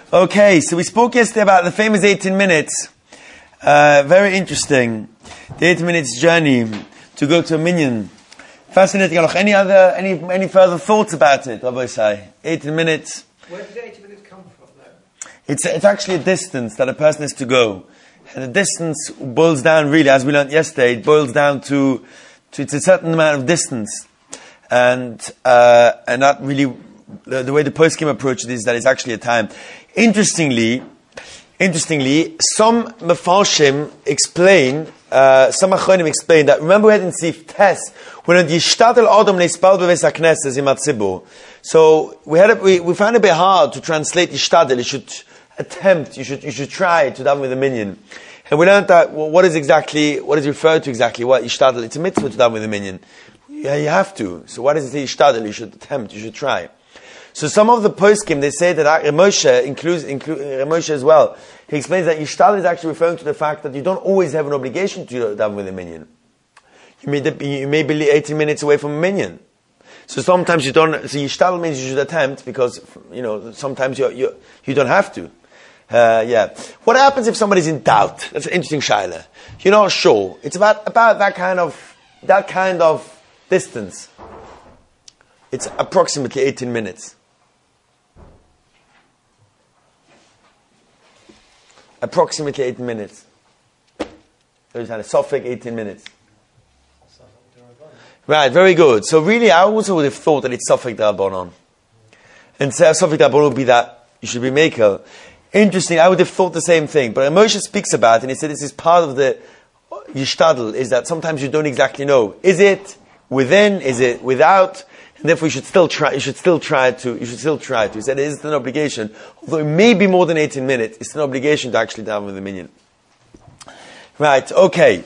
Okay, so we spoke yesterday about the famous 18 minutes. Very interesting. The 18 minutes journey to go to a minyan. Fascinating. Any further thoughts about it, Rabbi Isai? 18 minutes. Where did the 18 minutes come from, though? It's actually a distance that a person has to go. And the distance boils down, really, as we learned yesterday, it boils down to it's a certain amount of distance. And that really, the way the poskim approach it is that it's actually a time. Interestingly, some Mefarshim explain, some Achronim explain that, remember we had in Sif Tes, when the Yishtadel Adam Le'Spal Beves HaKnesses in Matzibur. So we found it a bit hard to translate Yishtadel. You should attempt, you should try to daven with a minyan. And we learned that, what is referred to exactly, what Yishtadel? It's a mitzvah to daven with a minyan. Yeah, you have to. So what does it say Yishtadel? You should attempt, you should try. So some of the poskim, they say that Moshe includes Moshe as well. He explains that Yishtadel is actually referring to the fact that you don't always have an obligation to daven with a minyan. You may be 18 minutes away from a minyan. So sometimes you don't. So Yishtadel means you should attempt because sometimes you don't have to. What happens if somebody's in doubt? That's an interesting shaila. You're not sure. It's about that kind of distance. It's approximately 18 minutes. Approximately 18 minutes. There's had a suffix 18 minutes. Right, very good. So really, I also would have thought that it's suffix d'Rabbanan. And so suffix d'Rabbanan would be that you should be makel. Interesting, I would have thought the same thing. But Moshe speaks about, and he said this is part of the Yishtadel, is that sometimes you don't exactly know. Is it within? Is it without? And therefore you should still try to. He said it isn't an obligation. Although it may be more than 18 minutes, it's an obligation to actually daven with the minyan. Right, okay.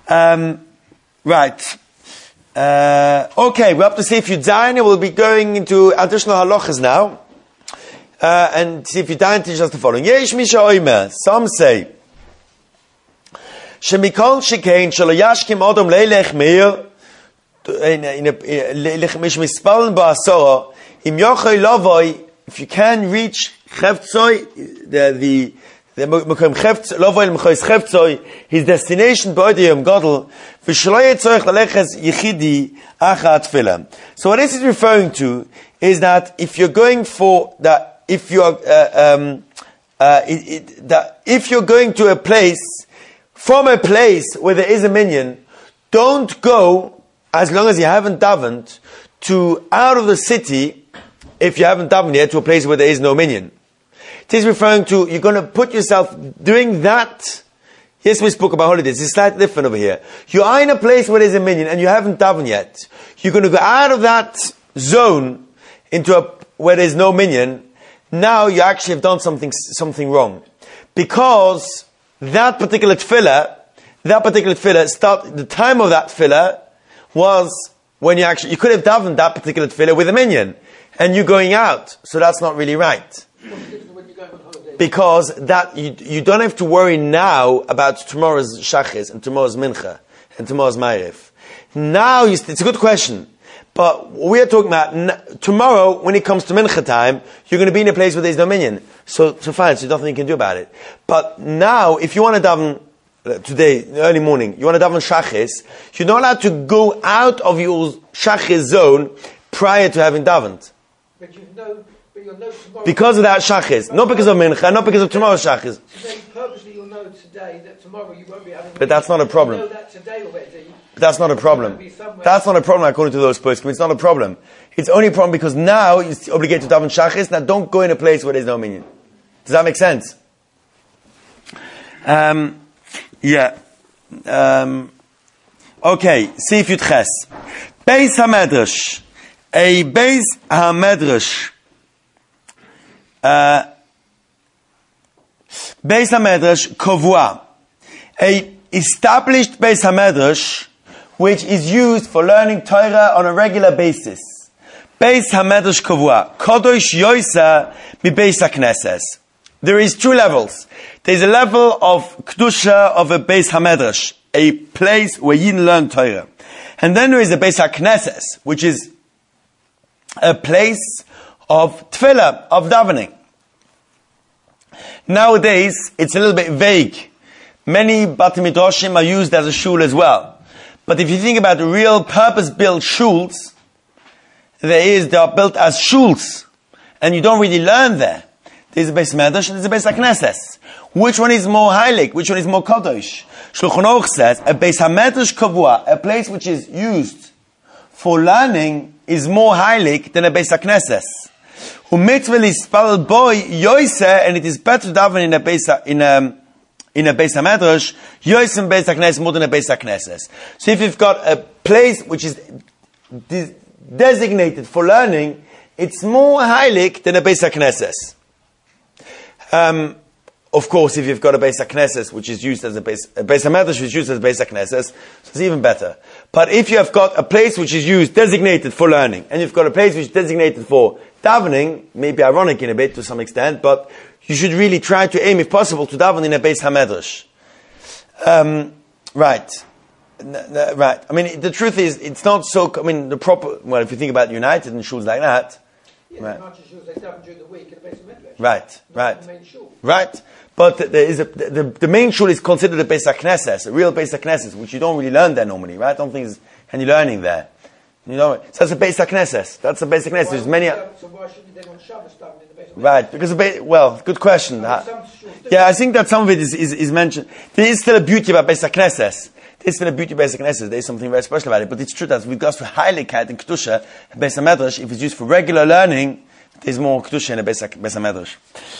Okay, we're up to Seif Yud Zayin. We'll be going into additional halachas now. And Seif Yud Zayin teaches us the following. Yesh Misha Oimer. Some say, Shemikol Shikein Shalo Yashkim Odom Leilech Meir if you can reach his destination, so what this is referring to is that if you're going for that, if you're going to a place, from a place where there is a minyan, don't go as long as you haven't davened to out of the city, if you haven't davened yet, to a place where there is no minyan. It is referring to, you're going to put yourself doing that. Yes, we spoke about holidays. It's slightly different over here. You are in a place where there's a minyan and you haven't davened yet. You're going to go out of that zone into where there's no minyan. Now you actually have done something wrong. Because that particular tefillah, the time of that tefillah was when you could have davened that particular tefillah with a minyan, and you're going out, so that's not really right. Because that you don't have to worry now about tomorrow's shachis and tomorrow's mincha and tomorrow's ma'ariv. Now it's a good question, but we are talking about tomorrow when it comes to mincha time, you're going to be in a place where there's no minyan, so fine, so there's nothing you can do about it. But now, if you want to daven today, early morning, you want to daven shachis, you're not allowed to go out of your shachis zone prior to having davened. But you'll know tomorrow. Because of that shachis, not because of mincha, not because of tomorrow's shachis. Today, purposely you'll know today that tomorrow you won't be having. But that's not a problem. You know that today already. But that's not a problem. That's not a problem according to those poskim. It's not a problem. It's only a problem because now you're obligated to daven shachis. Now don't go in a place where there's no minyan. Does that make sense? Okay, Seif Yud Ches. Beis HaMedrash. A Beis HaMedrash. Beis HaMedrash Kovua. A established Beis HaMedrash which is used for learning Torah on a regular basis. Beis HaMedrash Kovua. Kodosh Yoisa Mi Beis HaKnesses. There is two levels. There's a level of Kedusha of a Beis HaMedrash, a place where you learn Torah. And then there is a Beis HaKnesses, which is a place of tefillah, of davening. Nowadays, it's a little bit vague. Many Bati Midrashim are used as a shul as well. But if you think about real purpose-built shuls, they are built as shuls. And you don't really learn there. There's a Beis Medrash and there's a Beis HaKnesses. Which one is more heilig? Which one is more kadosh? Shulchan Aruch says, a Beis HaMedrash Kavua, a place which is used for learning, is more heilig than a Beis HaKnesses. U'mitzvah lispal boy yoyse, and it is better to daven in a Beis HaMedrash, yoyse in Beis HaKnesses more than a Beis HaKnesses. So if you've got a place which is designated for learning, it's more heilig than a Beis HaKnesses. Of course, if you've got a Beis HaKnesses which is used as a Beis HaMedrash which is used as a Beis HaKnesses, so it's even better. But if you have got a place which is used, designated for learning, and you've got a place which is designated for davening, maybe ironic in a bit to some extent, but you should really try to aim, if possible, to daven in a Beis HaMedrash. Right. Right. I mean, the truth is, it's not so, I mean, if you think about United and shuls like that, yeah, right. Much as shuls they daven during the week at a Beis HaMedrash. Right, right. The main shul. Right. But there is the main shul is considered a Beis HaKnesses, a real Beis HaKnesses, which you don't really learn there normally, right? I don't think there's any learning there. You know, so that's a Beis HaKnesses. That's a Beis HaKnesses. There's many. So why shouldn't they on Shabbos daven in the Beis HaMedrash? Right, because good question. I mean, Yeah, I think that some of it is mentioned. There is still a beauty about Beis HaKnesses. There's still a beauty about Beis HaKnesses. There is something very special about it. But it's true that with regards to heiligkeit and kedusha, Beis HaMedrash, if it's used for regular learning, there's more kedusha in a Beis HaMedrash.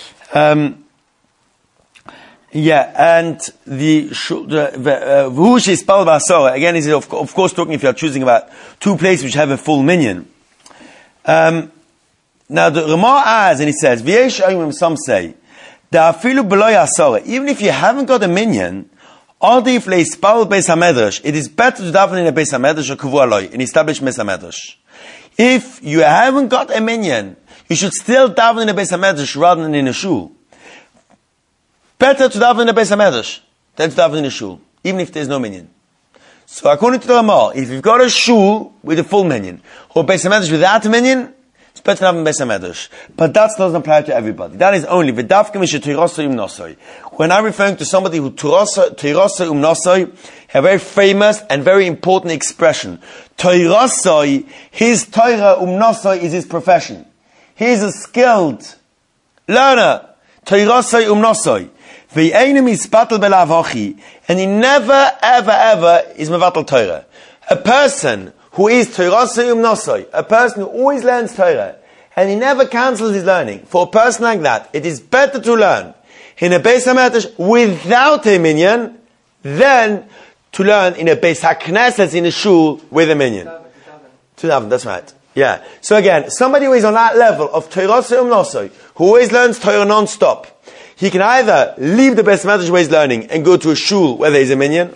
Yeah, and the V'hu she'ispal ba'asora, again, is of course talking if you are choosing about two places which have a full minyan. Now the Ramah adds, and he says, V'yesh ayim, some say, da'afilu b'lo ya'asora, even if you haven't got a minyan, adif le'ispal Beis HaMedrash, it is better to daven in a Beis HaMedrash or kavua loy, in established Beis HaMedrash. If you haven't got a minyan, you should still daven in a Beis HaMedrash rather than in a shul. Better to daven in a Beis HaMedrash than to daven in a shul, even if there's no minyan. So according to the Ramah, if you've got a shul with a full minyan, or a Beis HaMedrash without a minyan, it's better to have a Beis HaMedrash. But that doesn't apply to everybody. That is only v'davka mishe teirasa nosoi. When I'm referring to somebody who teirasa nosoi, a very famous and very important expression. Teirasa, his Torah nosoi is his profession. He is a skilled learner. Teirasa nosoi. And he never, ever is mevatel Torah. A person who is Teirasa nosoi, a person who always learns Torah, and he never cancels his learning, for a person like that, it is better to learn in a Beis HaMedrash without a minyan than to learn in a Beis HaKnesses in a shul with a minyan. To daven, that's right. Yeah. So again, somebody who is on that level of Teirasa nosoi, who always learns Torah non-stop, he can either leave the Beis HaMedrash where he's learning and go to a shul where there is a minyan,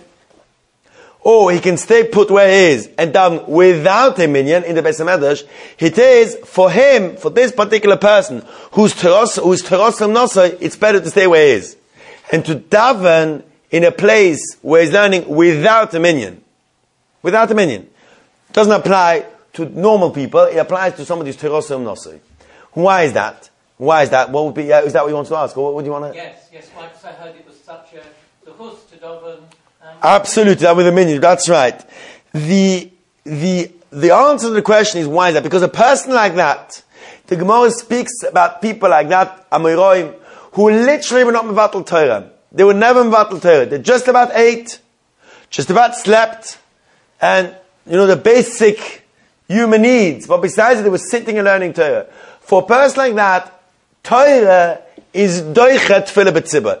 or he can stay put where he is and daven without a minyan in the Beis HaMedrash. It is for him, for this particular person who's Teirasa nosoi, it's better to stay where he is and to daven in a place where he's learning without a minyan. Without a minyan. It doesn't apply to normal people. It applies to somebody who's Teirasa nosoi. Why is that? Why is that? What would be? Is that what you want to ask, or what would you want to? Yes, Because I heard it was such a zechus to daven. Absolutely, that with a minyan. That's right. The answer to the question is why is that? Because a person like that, the Gemara speaks about people like that, Amoraim, who literally were not mevatel Torah. They were never mevatel Torah. They just about ate, just about slept, and the basic human needs. But besides it, they were sitting and learning Torah. For a person like that, Torah is doichet tefillah b'tzibah.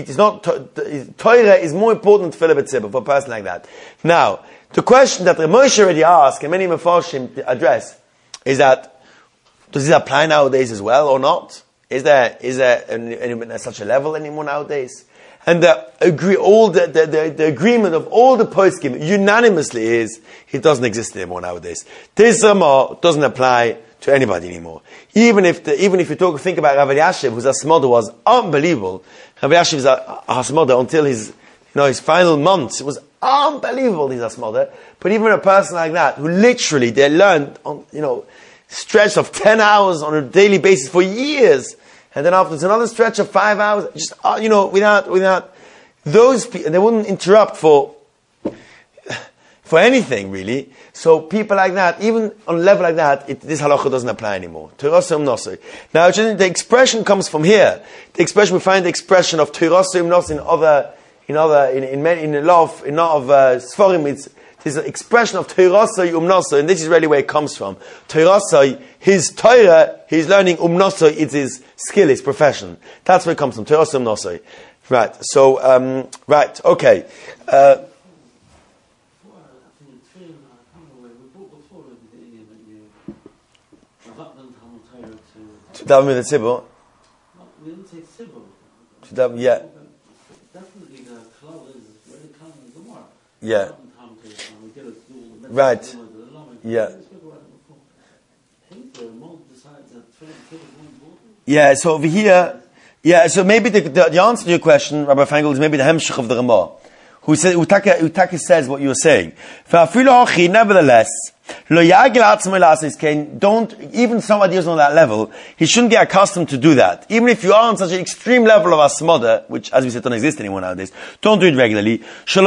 Torah is more important than tefillah b'tzibah for a person like that. Now, the question that Moshe already asked, and many Mefarshim address, is that, does this apply nowadays as well or not? Is there such a level anymore nowadays? And the agreement of all the poskim unanimously is, it doesn't exist anymore nowadays. This Ramah doesn't apply to anybody anymore. Even if you think about Rav Elyashiv, whose Hasmoda was unbelievable. Rav Elyashiv's Hasmoda until his final months, it was unbelievable, his Hasmoda. But even a person like that, who literally, they learned on, stretch of 10 hours on a daily basis for years, and then after it's another stretch of 5 hours, just, without those people, they wouldn't interrupt for anything, really. So people like that, even on a level like that, this halacha doesn't apply anymore. Teirasa umnosoi. Now, the expression comes from here. The expression, we find the expression of teirasa umnosoi in a lot of Sforim, it's an expression of teirasa umnosoi, and this is really where it comes from. Teirasa, his Torah, he's learning umnosoi, it's his skill, his profession. That's where it comes from. Teirasa umnosoi. Right, so, okay. To daven with the tzibur. We didn't say tzibur. To daven, yeah. Definitely the klal is very common in Gemara. Yeah. Right. Yeah. Yeah, so over here, so maybe the answer to your question, Rabbi Feingold, is maybe the hemshich of the Ramah, who Utaka says what you're saying. Nevertheless, don't, even somebody who's on that level, he shouldn't get accustomed to do that. Even if you are on such an extreme level of asmoda, which, as we said, don't exist anymore nowadays, don't do it regularly.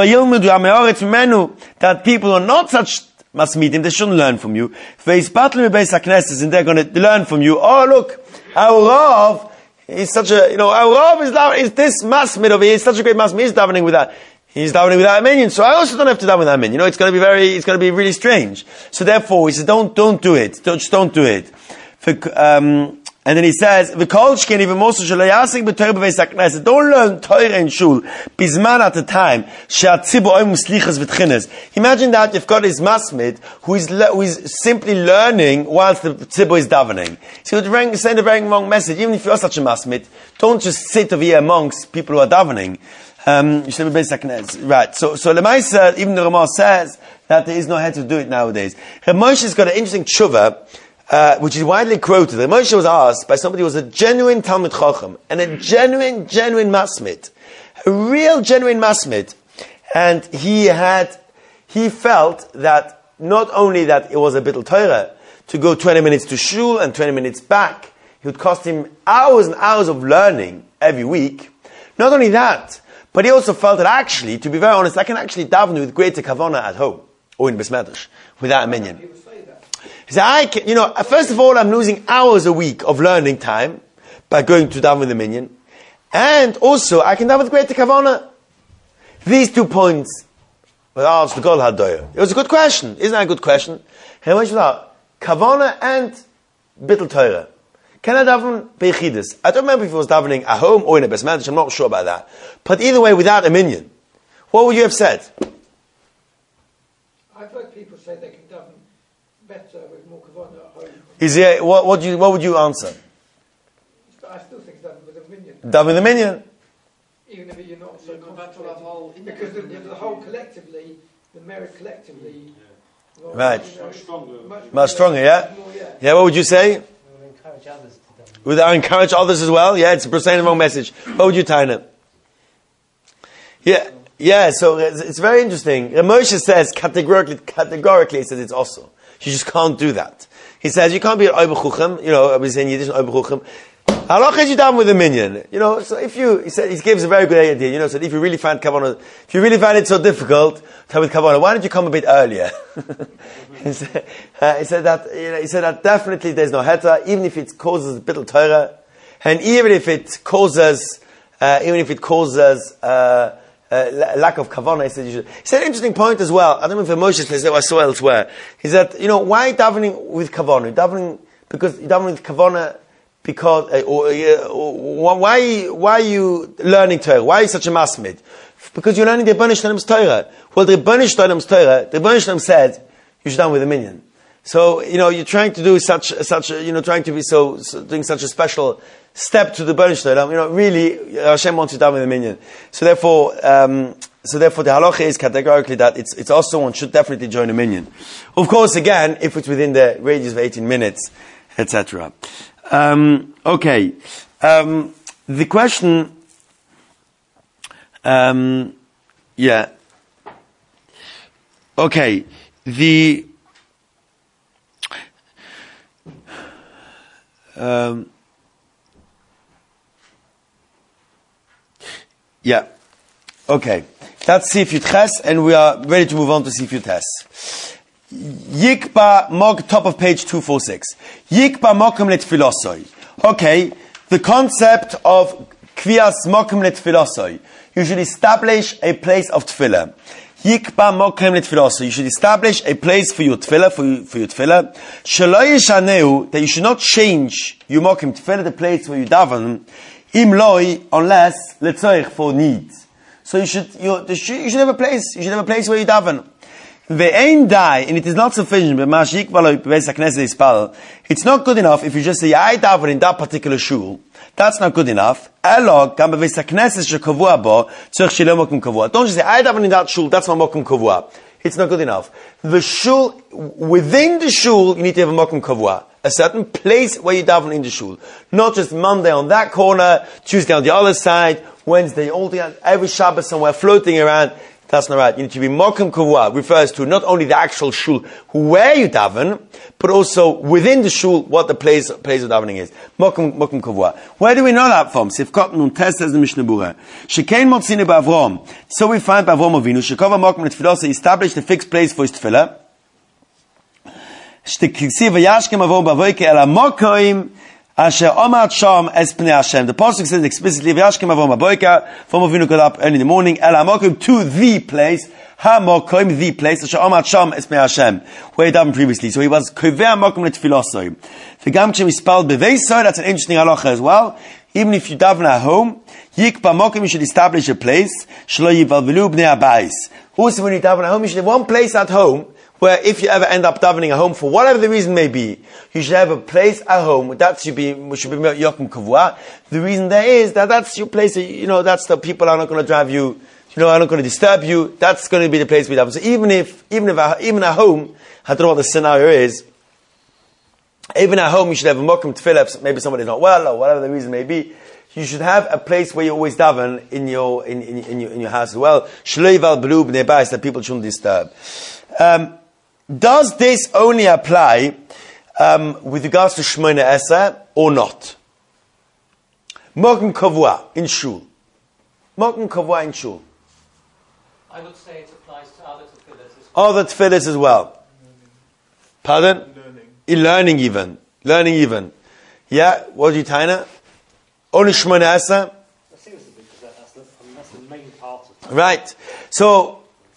That people are not such masmidim, they shouldn't learn from you. And they're going to learn from you. Oh, look, our Rav is such a, our Rav is this masmid over here, he's such a great masmid, he's davening with that. He's davening without a minion, so I also don't have to daven with that minion. It's going to be really strange. So therefore, he says, don't do it. Just don't do it. And then he says, "V'kolshkin even more so shalayasik b'Torah b'veis hakneses." Don't learn Torah in shul bizman at a time. She'atzibur oim slichas v'tchines. Imagine that you've got his masmid who is simply learning whilst the tzibur is davening. So he would send a very wrong message. Even if you're such a masmid, don't just sit over here amongst people who are davening. You should be right. So Lemaisa, even the Ramah says that there is no head to do it nowadays. Reb Moshe's got an interesting tshuva, which is widely quoted. Reb Moshe was asked by somebody who was a genuine Talmid Chacham and a genuine masmid, a real genuine masmid, and he felt that not only that it was a bittul Torah to go 20 minutes to shul and 20 minutes back, it would cost him hours and hours of learning every week. Not only that, but he also felt that actually, to be very honest, I can actually daven with greater kavanah at home, or in Besmedrash, without a minion. He said, first of all, I'm losing hours a week of learning time by going to daven with a minion, and also, I can daven with greater kavanah. These 2 points, it was a good question. Isn't that a good question? Kavanah and bittul Torah. Can I daven beichidus? I don't remember if it was davening at home or in a besmedrash. I'm not sure about that. But either way, without a minion, what would you have said? I've heard people say they can daven better with more kavanah at home. What would you answer? But I still think daven with a minion. Daven with a minion. Even if you're not so concentrated. Because the whole collectively, the merit collectively. Well, Right. Much stronger, yeah? More, yeah. Yeah, what would you say? Encourage others to daven. Would I encourage others as well? Yeah, it's saying the wrong message. What would you tie it? Yeah, so it's very interesting. Moshe says categorically, he says it's also. You just can't do that. He says you can't be an oibechuchem, we say in Yiddish, oibechuchem. Halach is you daven with a minion. So he gives a very good idea, so if you really find kavanah, if you really find it so difficult to with kavanah, why don't you come a bit earlier? he said that definitely there's no heta, even if it causes a bittul Torah, and even if it causes lack of kavanah, he said an interesting point as well. I don't know if Moshe says that I saw elsewhere. He said, why davening with kavanah? Because davening with kavanah. Because, why are you learning Torah? Why are you such a masmid? Because you're learning the Rebbeinu Shlomo's Torah. Well, the Rebbeinu Shlomo's Torah, the Rebbeinu Shlom said, you should daven with a minion. So, you're trying to do trying to be doing such a special step to the Rebbeinu Shlom. Really, Hashem wants you to daven with a minion. So therefore, the halacha is categorically that it's also one should definitely join a minion. Of course, again, if it's within the radius of 18 minutes, etc. Okay. The question, yeah. Okay. Yeah. Okay. That's Sif Yud Ches, and we are ready to move on to Sif Yud Tes. Yikba Mog, top of page 246. Yikba Mokum Letfilosoi. Okay, the concept of Kvias Mokum Letfilosoi. You should establish a place of tefillah. Yikba Mokum Letfilosoi. You should establish a place for your tefillah, for your tefillah. Shelo Yishaneu, that you should not change your Mokum tefillah, the place where you daven, Im Loi, unless Letzoich, for needs. So you should have a place. You should have a place where you daven. Ve'ein dai, and it is not sufficient. It's not good enough if you just say I daven in that particular shul. That's not good enough. Don't just say I daven in that shul. That's my mokum kavua. It's not good enough. The shul, within the shul, you need to have a mokum kavua. A certain place where you daven in the shul. Not just Monday on that corner, Tuesday on the other side, Wednesday, all the every Shabbat somewhere floating around. That's not right. You need to be mokum kavua. Refers to not only the actual shul where you daven, but also within the shul what the place of davening is. Mokum kavua. Where do we know that from? Sifkot nun tes says the Mishnah Berurah. Shekein motzine ba'Avrom. So we find ba'Avrom Avinu shekova mokum letfilah. He established a fixed place for his tefillah. Shtekisiv v'yashkem Avrom ba'avoike el hamokim asher omat sham es pnei Hashem. The pasuk says explicitly, "V'yashkem Avrom ba'avoike." Avrom Avinu got up early in the morning. El hamokim, to the place. Hamokim, the place. Asher omat sham es pnei Hashem, where he davened previously. So he was koveh mokum letfilosoi. V'gam kshem ispal b'veisoi. That's an interesting halacha as well. Even if you daven at home, yikba mokum, you should establish a place. Shlo yivalvelu bnei habayis. Also, when you daven at home, you should have one place at home where if you ever end up davening at home for whatever the reason may be, you should have a place at home that should be yokum kavua. The reason there is that that's your place. That's the people are not going to drive you. Are not going to disturb you. That's going to be the place we daven. So even at home, I don't know what the scenario is. Even at home, you should have a mokum tefillah. Maybe somebody's not well or whatever the reason may be. You should have a place where you always daven in your house as well. Shleival blub nearby, that people shouldn't disturb. Does this only apply with regards to Shemona Esrei or not? Mokum kavua in shul. Mokum kavua in shul. I would say it applies to other tefillahs. Other tefillahs as well. Pardon? Learning even. Yeah. What do you, Taina? Only Shemona Esrei. That seems to be because that's the main part of it. Right. So.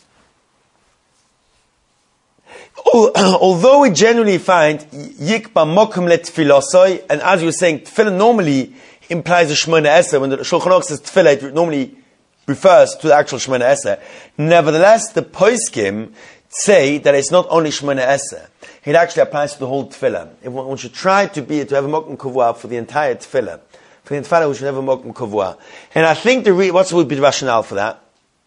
Although we generally find yikba mokum letfilosoi, and as you were saying, tefillah normally implies a Shemona Esrei. When the Shulchan Aruch says tefillah, it normally refers to the actual Shemona Esrei. Nevertheless, the poskim say that it's not only Shemona Esrei. It actually applies to the whole tefillah. If one should try to have a mokum kavua for the entire tefillah. For the entire, we should have a mokum kavua. And I think what would be the rationale for that?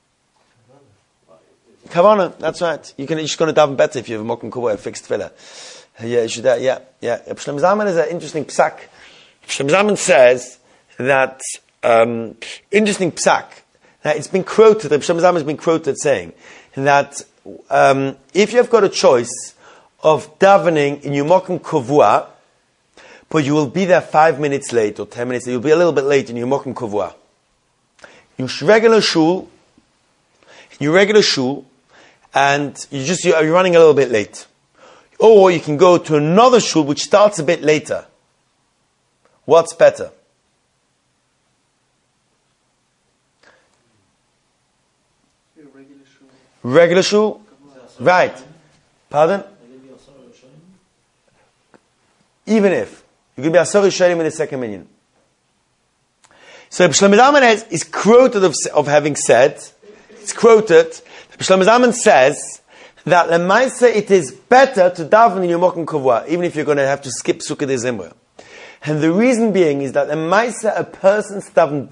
Kavanah, that's right. You're just going to daven better if you have a mokum kavua, a fixed tefillah. Yeah, you should. Yeah. Shlem Zalman is an interesting psak. Shlem Zalman says that interesting psak. That it's been quoted. Shlem Zalman has been quoted saying that if you've got a choice of davening in your mokum kavua, but you will be there 5 minutes late or 10 minutes late, you'll be a little bit late in your mokum kavua. Your regular shul, and you're running a little bit late. Or you can go to another shul which starts a bit later. What's better? Regular shul? Right. Pardon? Even if. You can be Asar Yisraelim in the second minyan. So Shlomo Zalman is quoted of having said, it's quoted, Shlomo Zalman says that Lemaisa it is better to daven in your mokum kavua, even if you're going to have to skip Sukkah de Zimra. And the reason being is that Lemaisa a person davens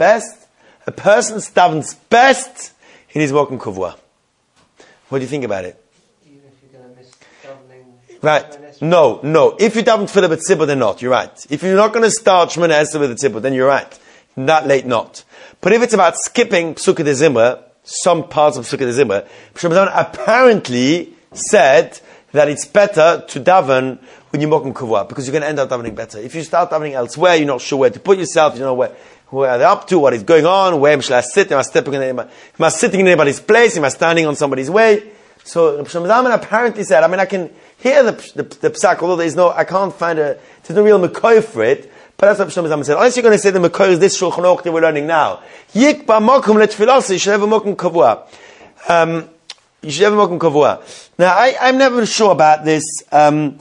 best in his mokum kavua. What do you think about it? Even if you're going to miss davening. Right. No. If you daven tefillah b'tzibur, then not. You're right. If you're not going to start Shemona Esrei with the tzibur, then you're right. That late, not. But if it's about skipping Sukkah de Zimra, some parts of Sukkah de Zimra, Shlomo Zalman apparently said that it's better to daven when you're mokum kavua, because you're going to end up davening better. If you start davening elsewhere, you're not sure where to put yourself, you don't know Who are they up to? What is going on? Where shall I sit? Am I sitting in anybody's place? Am I standing on somebody's way? So Reb Shlomo Zalman apparently said, I can hear the psak, although I can't find there's no real Mekoy for it, but that's what Reb Shlomo Zalman said. Unless you're going to say the Mekoy is this Shulchan Aruch that we're learning now. Yik ba mokum letfilas, you should have a mokum kavua. You should have a mokum kavua. Now, I'm never sure about this. Mishnah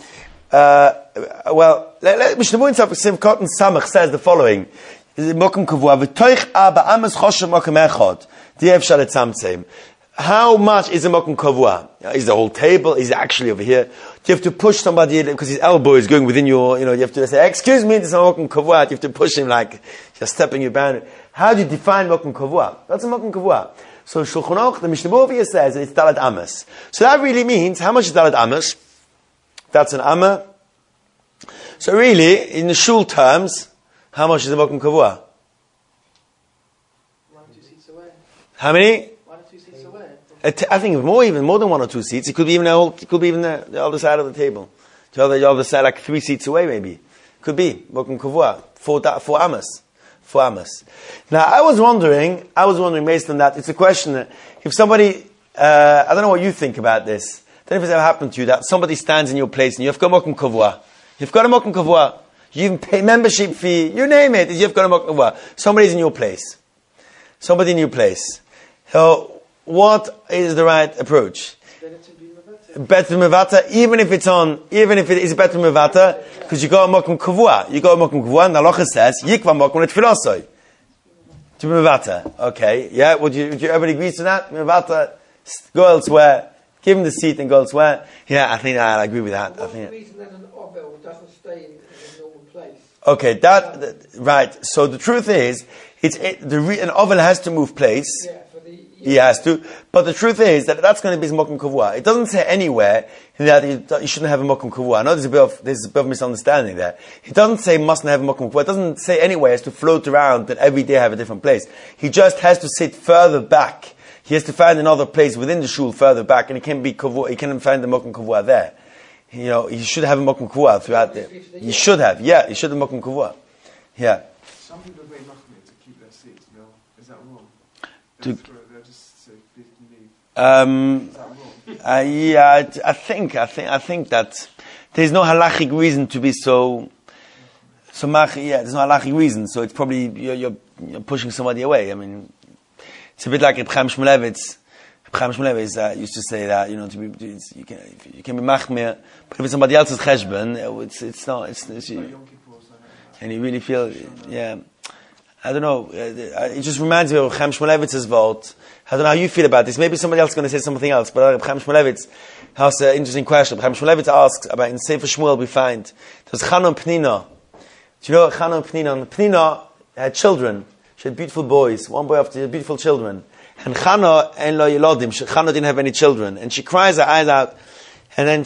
Berurah Simchat Samach says the following. Mokum kavua, v'toich aba amas choshev mokum echad. Di'ev shalet tzamtzem. How much is a mokum kavua? Is the whole table? Is it actually over here? Do you have to push somebody because his elbow is going within your, you have to say, excuse me, this is a mokum kavua. You have to push him like you're stepping your boundary. How do you define mokum kavua? That's a mokum kavua. So Shulchan Aruch, the Mishnah Berurah says it's dalat amas. So that really means, how much is dalat amas? That's an amma. So really, in the shul terms, how much is a mokum kavua? 1 or 2 seats away. How many? 1 or 2 seats away. I think more than 1 or 2 seats. It could be even the other side of the table, the other side, like 3 seats away, maybe. Could be mokum kavua for amas. Now, I was wondering based on that, it's a question, if somebody, I don't know what you think about this. I don't know if it's ever happened to you that somebody stands in your place and you've got mokum kavua. You've got a mokum kavua. You even pay membership fee. You name it. You've got a mokum kavua. Somebody's in your place. So, what is the right approach? Better mevata, even if it is better mevata, because you got a mokum kavua. And the halacha says, yikva mokum letfilasoi. To be mevata. Okay, yeah, would you everybody agree to that? Mevata, go elsewhere, give him the seat and go elsewhere. Yeah, I think I agree with that. What's the reason that an obel doesn't stay in a normal place? Okay, right. So the truth is, an oven has to move place. Yeah. He has to, but the truth is that's going to be his mokum kavua. It doesn't say anywhere that you shouldn't have a mokum kavua. I know there's a bit of misunderstanding there. It doesn't say mustn't have a mokum kavua. It doesn't say anywhere has to float around and every day have a different place. He just has to sit further back. He has to find another place within the shul further back, and he can find the mokum kavua there. He should have a mokum kavua throughout there. He should have mokum kavua. Yeah. Some people are very machmir to keep their seats. No, is that wrong? They'll just say, "Please leave." Is that wrong? Yeah, I think that there's no halachic reason to be so mach. Yeah, there's no halachic reason. So it's probably you're pushing somebody away. I mean, it's a bit like Reb Chaim Shmulevitz. Reb Chaim Shmulevitz used to say that you can be machmir, but if it's somebody else's cheshbon, it's not. And you really feel, yeah. I don't know. It just reminds me of Chaim Shmulevitz's vote. I don't know how you feel about this. Maybe somebody else is going to say something else. But Chaim Shmulevitz has an interesting question. Chaim Shmulevitz asks about in Sefer Shmuel we find there's Chana and Pnina. Do you know Chana and Pnina? And Pnina had children. She had beautiful boys. One boy after beautiful children. And Chana and lo Yelodim. Chana didn't have any children, and she cries her eyes out. And then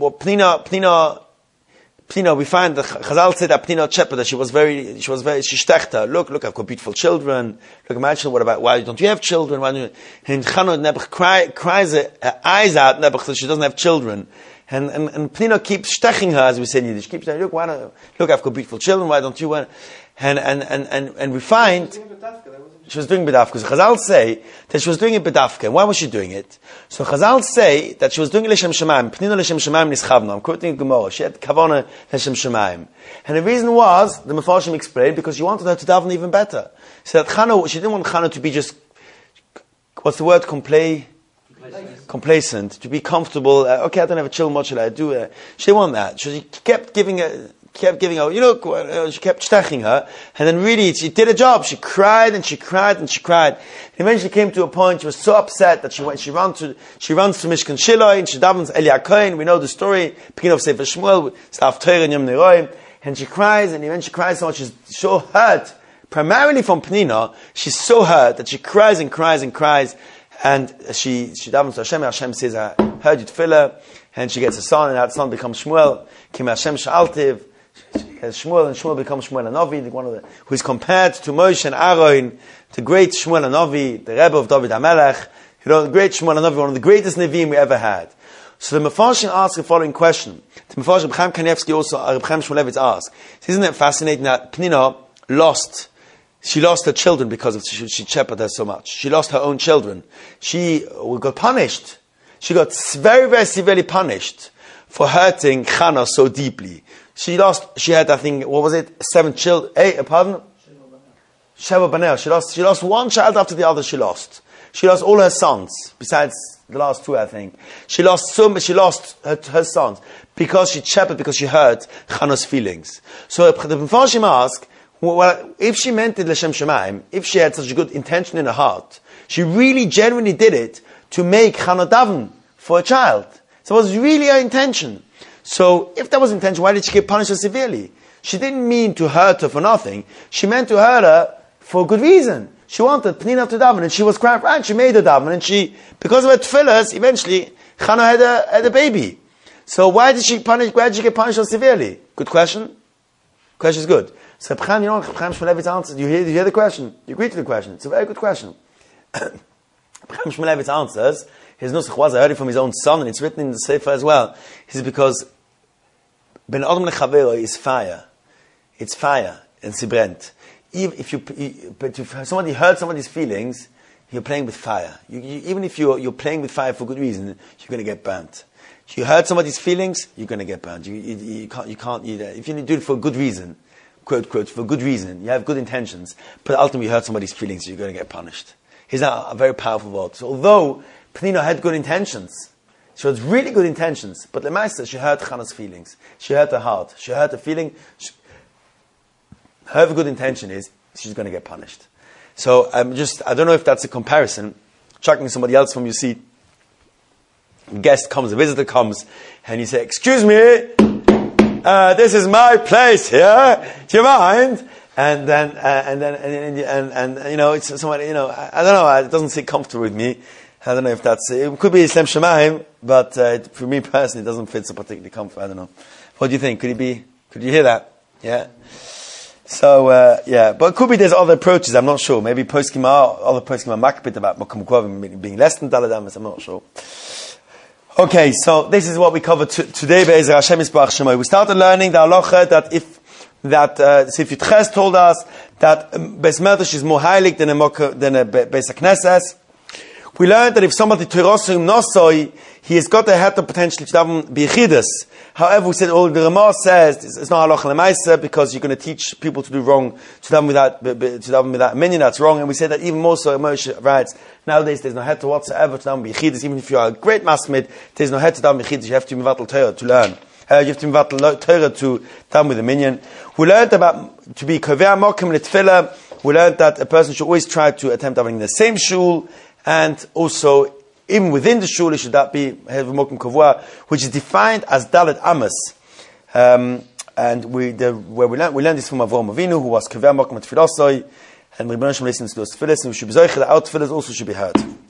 Pnina, we find that Chazal said that Pnina Chepa, that she stecht her. Look, I've got beautiful children. Look, my children, why don't you have children? And Chana Nebuch cries her eyes out, Nebuch, that she doesn't have children. And Pnina keeps steching her, as we say in Yiddish. Keeps saying, look, I've got beautiful children, why don't you want? And we find, she was doing bedafka. So Chazal say that she was doing it bedafka. Why was she doing it? So Chazal say that she was doing it l'shem shemaim. Pnina l'shem shemaim nischavna. I'm quoting Gemara. She had kavana l'shem shemaim. And the reason was, the Mefarshim explained, because she wanted her to daven even better. So that Chana, she didn't want Chana to be just, what's the word, complacent, to be comfortable. Okay, I don't have a chill, what should I do? She didn't want that. She kept giving her, she kept steching her, and then really she did a job. She cried and she cried and she cried. And eventually came to a point she was so upset that she runs to Mishkan Shiloh and she davens Eli HaKohen. We know the story, beginning of Sefer Shmuel, Stav Torah and Yom Neroim, and she cries, and eventually she cries so much she's so hurt, primarily from Pnina. She's so hurt that she cries and cries and cries, and she davens to Hashem. Hashem says, "I heard you tefillah," and she gets a son, and that son becomes Shmuel. Kim Hashem Sha'altiv. She has Shmuel, and Shmuel becomes Shmuel Hanavi, who is compared to Moshe and Aaron, the great Shmuel Hanavi, the Rebbe of David HaMelech, the great Shmuel Hanavi, one of the greatest Nevi'im we ever had. So the Mefarshim asked the following question. The Mefarshim, Chaim Kanievsky also, Chaim Shmulevitz asked, isn't it fascinating that Pnina lost She lost her children because of she shepherded her so much. She lost her own children. She got punished. She got very, very severely punished for hurting Chana so deeply. She had, I think, 7 children, Sheva Banel. She lost one child after the other she lost. She lost all her sons, besides the last 2, I think. She lost her sons because she shepherded, because she hurt Chana's feelings. So the Mepharshim ask, well, if she meant it L'Shem Shemaim, if she had such a good intention in her heart, she really genuinely did it to make Chana daven for a child. So it was really her intention. So if that was intention, why did she get punished so severely? She didn't mean to hurt her for nothing. She meant to hurt her for a good reason. She wanted Pnina to daven, and she was quite right. She made her daven, and because of her tefillahs, eventually Chana had a baby. So why did she get punished so severely? Good question. Question is good. So Chaim Shmulevitz answers. You hear the question? You agree to the question? It's a very good question. Chaim Shmulevitz answers. His nusach was, I heard it from his own son, and it's written in the Sefer as well. He says because Ben Adam Lechavero is fire. It's fire, and sie brennt. But if somebody hurts somebody's feelings, you're playing with fire. Even if you're playing with fire for good reason, you're going to get burnt. If you hurt somebody's feelings, you're going to get burnt. You can't. If you do it for a good reason, quote, for good reason, you have good intentions, but ultimately you hurt somebody's feelings, you're going to get punished. Here's a very powerful word. So although Pnina had good intentions, she had really good intentions, but Lemaisa, she hurt Chana's feelings. She hurt her heart. She hurt her feeling. However good intention is, she's going to get punished. So I don't know if that's a comparison. Chucking somebody else from your seat. A guest comes, a visitor comes, and you say, "Excuse me, this is my place here. Do you mind?" And then it's somebody, I don't know. It doesn't sit comfortable with me. I don't know if that's it. Could be Islam Shemaim, but for me personally, it doesn't fit so particularly comfortable. I don't know. What do you think? Could you hear that? Yeah. So but it could be there's other approaches. I'm not sure. Maybe other poskim are makbid about Mokum Kovim being less than Daladamas. I'm not sure. Okay, so this is what we covered today. Be'ezer Hashem Yisbarach Shemo. We started learning the halacha that Sifri Tches told us that Beis Medrash is more heilig than a Beis HaKnesses. We learned that if somebody Teirosim Nosoi, he has got a heter potentially to daven b'yichidus. However, we said the Ramah says it's not halacha l'maisa because you're going to teach people to do wrong, to daven without a minion. That's wrong. And we said that even more so, Moshe writes nowadays there's no heter whatsoever to daven b'yichidus. Even if you are a great masmid, there's no heter to daven b'yichidus. You have to be mivatal Torah to learn. You have to be mivatal Torah to daven with a minion. We learned about to be kovea mokim l'tefillah. We learned that a person should always try to attempt davening in the same shul. And also, even within the shul, it should that be Mokum Kavua, which is defined as Dalet Amos. And we learned this from Avraham Avinu, who was Kaveh Mokum at Tefillah, and Rebbeinu Shem listens to those tefillahs, and we should be zoich that our tefillahs also should be heard.